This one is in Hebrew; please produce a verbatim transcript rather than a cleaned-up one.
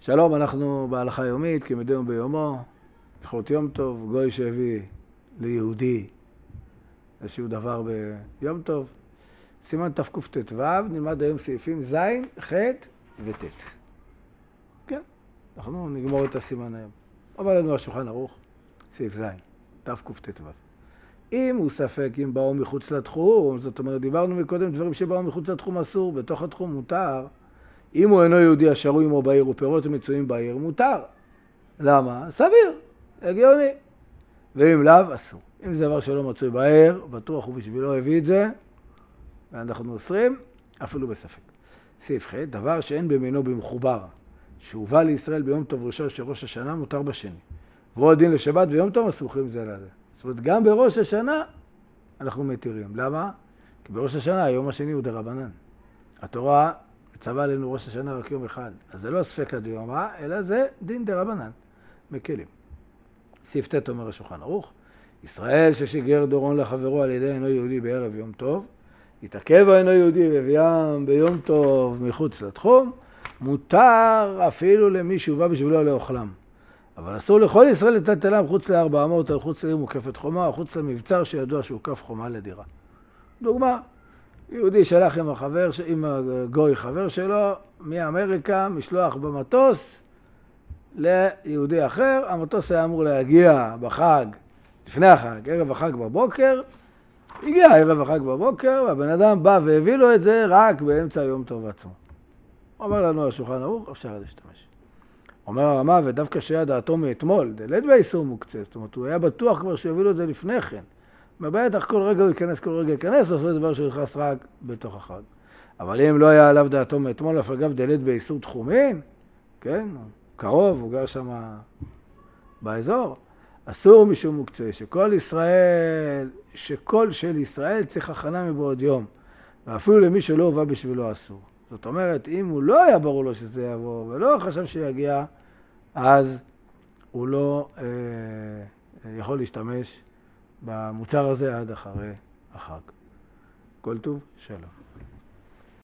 שלום, אנחנו בהלכה יומית, כמדי יום ביומו, הלכות יום טוב, גוי שהביא ליהודי איזשהו דבר ביום טוב. סימן תקט"ו, נלמד היום סעיפים ז', ח' וט'. כן, אנחנו נגמור את הסימן היום. אומר לנו השולחן ערוך, סעיף ז', תקט"ו. אם הוא ספק אם באו מחוץ לתחום, זאת אומרת, דיברנו מקודם דברים שבאו מחוץ לתחום אסור, בתוך התחום מותר. אם הוא אינו יהודי השרוי עמו בעיר ופירות המצויים בעיר, מותר. למה? סביר, הגיוני. ואם לאו, אסור. אם זה דבר שלא מצוי בעיר, בטוח הוא בשבילו הביא את זה, ואנחנו אוסרים, אפילו בספק. סעיף ח', דבר שאין במינו במחובר, שהובא לישראל ביום טוב ראשון של ראש השנה, מותר בשני. והוא הדין לשבת ויום טוב הסמוכים זה לזה. זאת אומרת, גם בראש השנה אנחנו מתירים. למה? כי בראש השנה, היום השני הוא דרבנן. התורה מצווה עלינו ראש השנה רק יום אחד. אז זה לא ספק הדיומא, אלא זה דין דרבנן. מקלים. סעיף ט' אומר השולחן ערוך, ישראל ששיגר דורון לחברו על ידי אינו יהודי בערב יום טוב, יתעכב אינו יהודי והביאם ביום טוב מחוץ לתחום, מותר אפילו למי שהובא בשבילו לאוכלם. אבל אסור לכל ישראל לטלטלם חוץ לארבע אמות או חוץ לעיר מוקפת חומה או חוץ למבצר שידוע שהוקף חומה לדירה. דוגמה, יהודי שלח עם החבר, עם הגוי חבר שלו מאמריקה משלוח במטוס ליהודי אחר. המטוס היה אמור להגיע בחג, לפני החג, ערב החג בבוקר. הגיע ערב החג בבוקר, והבן אדם בא והביא לו את זה רק באמצע יום טוב עצמו. אומר לנו השולחן ערוך, אפשר להשתמש. אומר הרמה, ודווקא שהיה דעתו מאתמול, דלת באיסור מוקצה, זאת אומרת, הוא היה בטוח כבר שיביא לו את זה לפני כן. בטח כל רגע הוא ייכנס, כל רגע ייכנס, ועשו את דבר שהוא ילחס רק בתוך החג. אבל אם לא היה עליו דעתו מאתמול, אף אגב דלת באיסור תחומין, כן, קרוב, הוא גר שם באזור, אסור משום מוקצה, שכל ישראל, שכל של ישראל צריך הכנה מבעוד יום, ואפילו למי שלא הובא בשבילו אסור. זאת אומרת, אם הוא לא היה ברור לו שזה יבוא, ולא חשב שיגיע, אז הוא לא אה, יכול להשתמש במוצר הזה עד אחרי החג. כל טוב, שלום.